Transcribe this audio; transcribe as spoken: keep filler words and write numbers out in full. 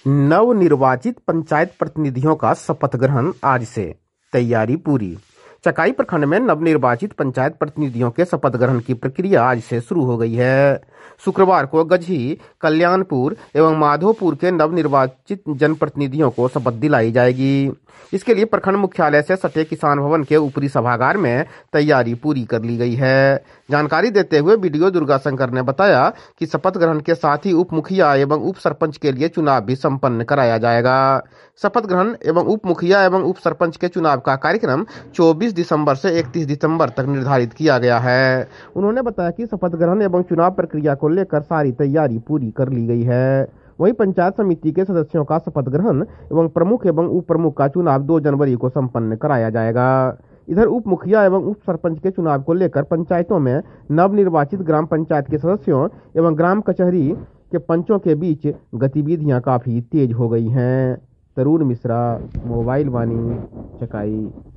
नवनिर्वाचित पंचायत प्रतिनिधियों का शपथ ग्रहण आज से, तैयारी पूरी। चकाई प्रखंड में नवनिर्वाचित पंचायत प्रतिनिधियों के शपथ ग्रहण की प्रक्रिया आज से शुरू हो गई है। शुक्रवार को गझी, कल्याणपुर एवं माधोपुर के नवनिर्वाचित जनप्रतिनिधियों को शपथ दिलाई जाएगी। इसके लिए प्रखंड मुख्यालय से सटे किसान भवन के ऊपरी सभागार में तैयारी पूरी कर ली गई है। जानकारी देते हुए बीडीओ दुर्गा शंकर ने बताया कि शपथ ग्रहण के साथ ही उप मुखिया एवं उप सरपंच के लिए चुनाव भी संपन्न कराया जाएगा। शपथ ग्रहण एवं उप मुखिया एवं उप सरपंच के चुनाव का कार्यक्रम चौबीस दिसंबर से इकतीस दिसंबर तक निर्धारित किया गया है। उन्होंने बताया कि शपथ ग्रहण एवं चुनाव प्रक्रिया को लेकर सारी तैयारी पूरी कर ली गई है। वहीं पंचायत समिति के सदस्यों का शपथ ग्रहण एवं प्रमुख एवं उप प्रमुख का चुनाव दो जनवरी को संपन्न कराया जाएगा। इधर उप मुखिया एवं उप सरपंच के चुनाव को लेकर पंचायतों में नवनिर्वाचित ग्राम पंचायत के सदस्यों एवं ग्राम कचहरी के पंचों के बीच गतिविधियां काफी तेज हो गई हैं। तरुण मिश्रा, मोबाइल वाणी, चकाई।